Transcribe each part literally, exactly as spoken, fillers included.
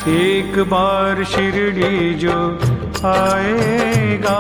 एक बार शिरडी जो आएगा,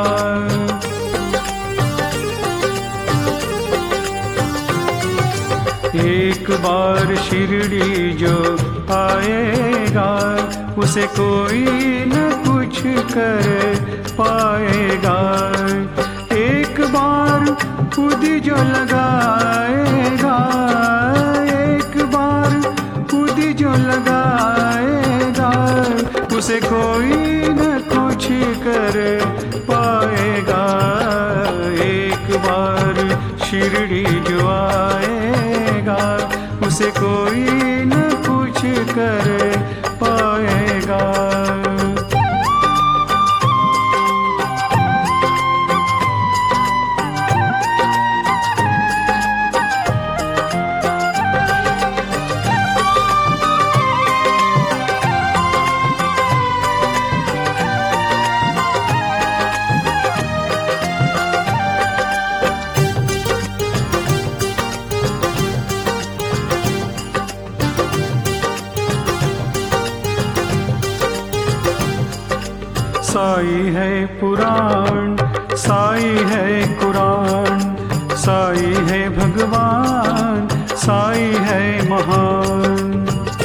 एक बार शिरडी जो आएगा, उसे कोई न कुछ कर पाएगा। एक बार खुद जो लगाएगा, एक बार खुद जो लगाएगा, उसे कोई न कुछ कर पाएगा। एक बार शिरडी जो आएगा, उसे कोई न कुछ कर पाएगा। साई है पुराण, साई है कुरान, साई है भगवान, साई है महान।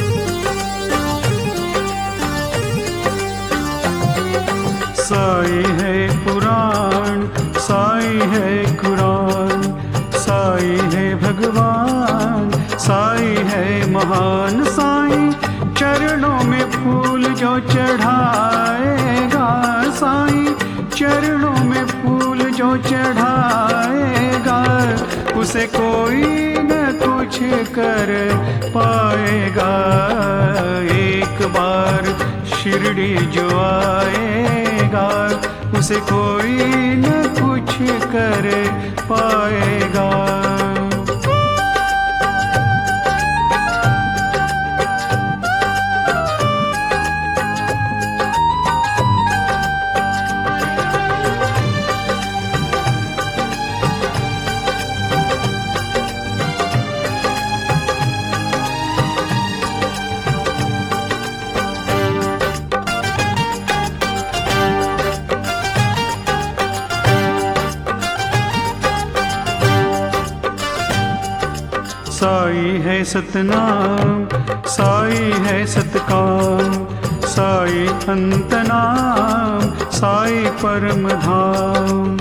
साई है पुराण, साई है कुरान, साई है भगवान, साई है महान। साई चरणों में फूल जो चढ़ाएगा, साई चरणों में फूल जो चढ़ाएगा, उसे कोई न कुछ कर पाएगा। एक बार शिरडी जो आएगा, उसे कोई न कुछ कर पाएगा। साई है सतनाम, साई है सतकाम, साई अंतनाम, साई परम धाम।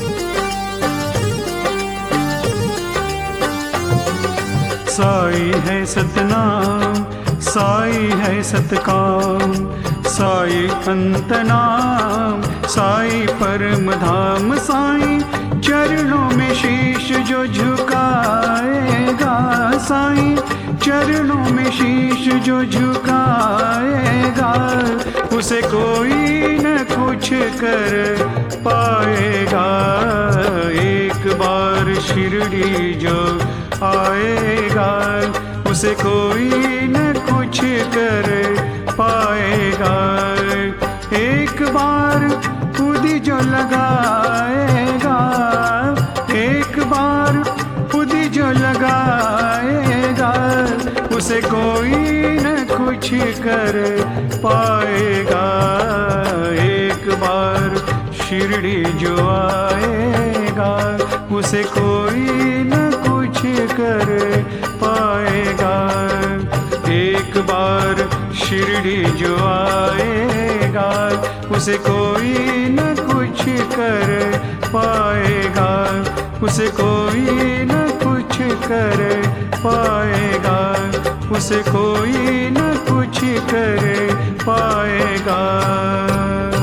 साई है सतनाम, साई है सतकाम, साई अंतनाम, साई परम धाम। साई चरणों में शीश जो झुकाएगा, साई चरणों में शीश जो झुकाएगा, उसे कोई न कुछ कर पाएगा। एक बार शिरडी जो आएगा, उसे कोई न कुछ कर पाएगा। एक बार खुद जो लगाएगा, एक बार खुद जो लगाएगा, उसे कोई न कुछ कर पाएगा। एक बार शिरडी जो आएगा, उसे कोई न कुछ कर पाएगा। एक बार शिरडी जो आएगा, उसे कोई न कुछ कर पाएगा, उसे कोई न कुछ कर पाएगा, उसे कोई न कुछ कर पाएगा।